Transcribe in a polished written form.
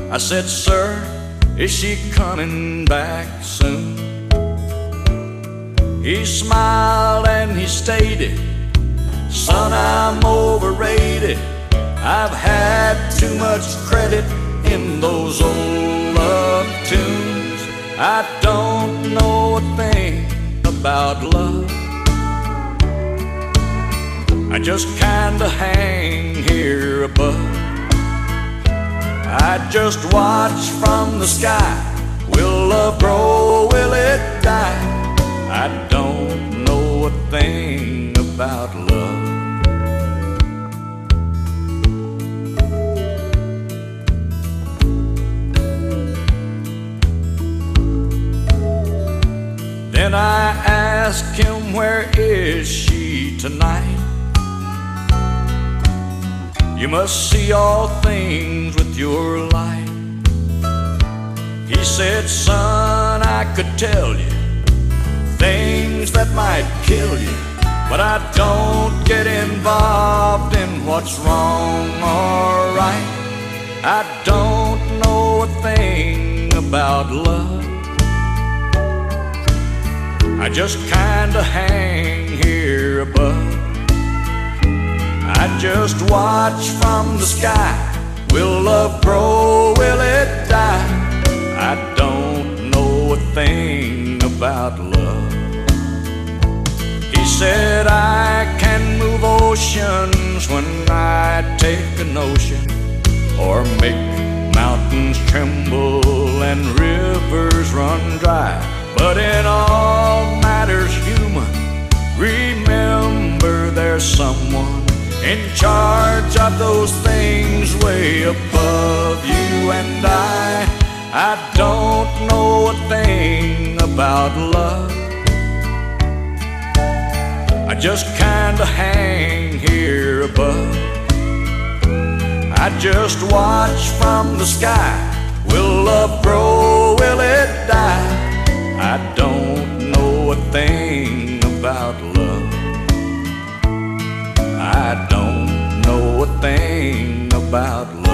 I said, "Sir, is she coming back soon?" He smiled and he stated, "Son, I'm overrated. I've had too much credit in those old love tunes. I don't know a thing about love. I just kinda hang here above. I just watch from the sky. Will love grow? Will it die? I don't know a thing about love." Then I asked him, "Where is she tonight? You must see all things with your light." He said, "Son, I could tell you things that might kill you, but I don't get involved in what's wrong or right. I don't know a thing about love. I just kinda hang here above. I just watch from the sky. Will love grow? Will it die? I don't know a thing about love." He said, "I can move oceans when I take a notion, or make mountains tremble and rivers run dry. But in all matters human, remember there's someone in charge of those things way above you and I. I don't know a thing about love. I just kinda hang here above. I just watch from the sky. Will love grow? Will it die? I don't know a thing about love. I don't know a thing about love."